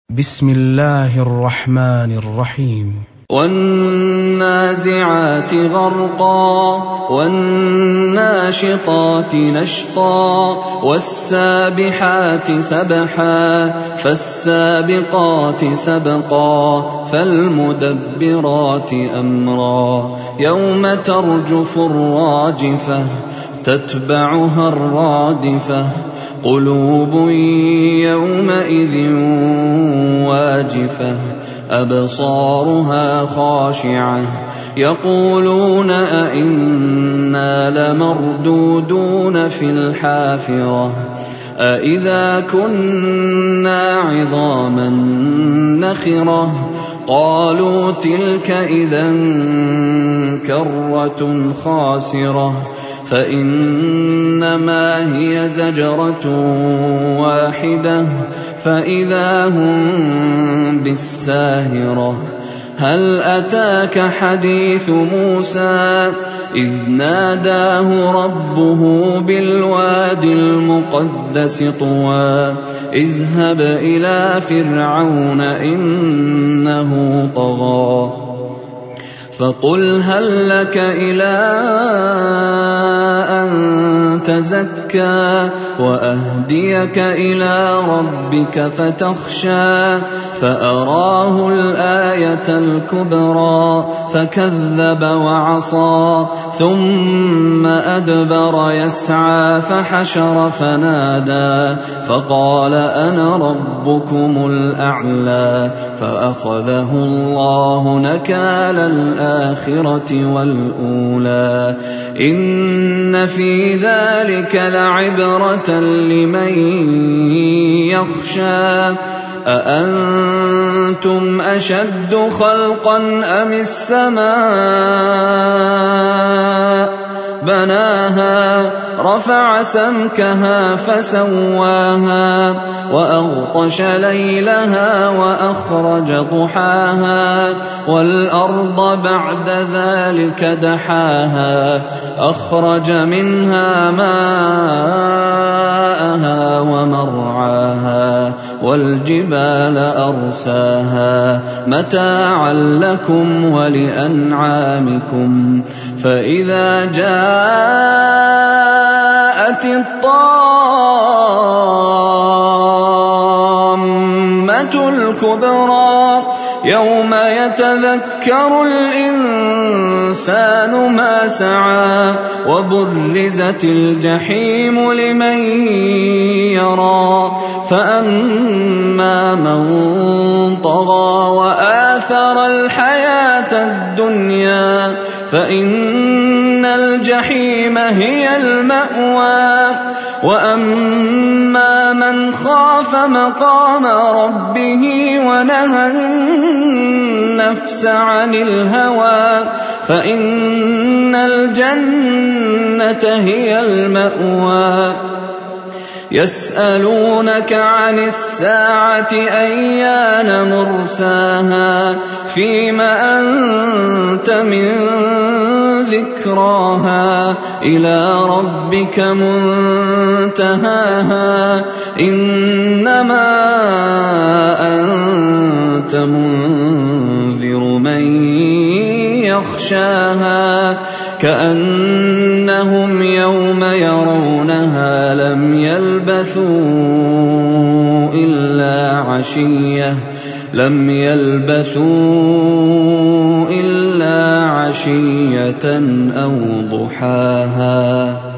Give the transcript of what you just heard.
بسم الله الرحمن الرحيم. والنازعات غرقا والناشطات نشطا والسابحات سبحا فالسابقات سبقا فالمدبرات أمرا يوم ترجف الراجفة تتبعها الرادفة قلوب يومئذ واجفة أبصارها خاشعة يقولون أئنا لمردودون في الحافرة أئذا كنا عظاما نخرة قالوا تلك إذا كرة خاسرة فإنما هي زجرة واحدة فإذا هم بالساهرة هل أتاك حديث موسى إذ ناداه ربه بالواد المقدس طوى اذهب إلى فرعون إنه طغى فقل هل لك إلى أن تزكى وأهديك إلى ربك فتخشى فأراه الآية الكبرى فكذب وعصى ثم أدبر يسعى فحشر فنادى فقال أنا ربكم الأعلى فأخذه الله نكال الآخرة والأولى إن في ذلك لعبرة لمن يخشى أأنتم أشد خلقا أم السماء بناها رفع سمكها فسواها وأغطش ليلها وأخرج ضحاها والأرض بعد ذلك دحاها أخرج منها ماءها ومرعاها والجبال أرساها متاعا لكم ولأنعامكم فإذا جاءت الطامة الكبرى يوم يتذكر الإنسان ما سعى وبرزت الجحيم لمن يرى فأما من طغى وآثر الحياة الدنيا فإن الجحيم هي المأوى وأما من خاف مقام ربه ونهى النفس عن الهوى فإن الجنة هي المأوى يسألونك عن الساعة أيان مرساها فيم أنت من ذكراها إلى ربك منتهاها إنما أنت منذر من يخشاها كأنهم يوم يرونها لم يلبثوا إلا عشية أو ضحاها.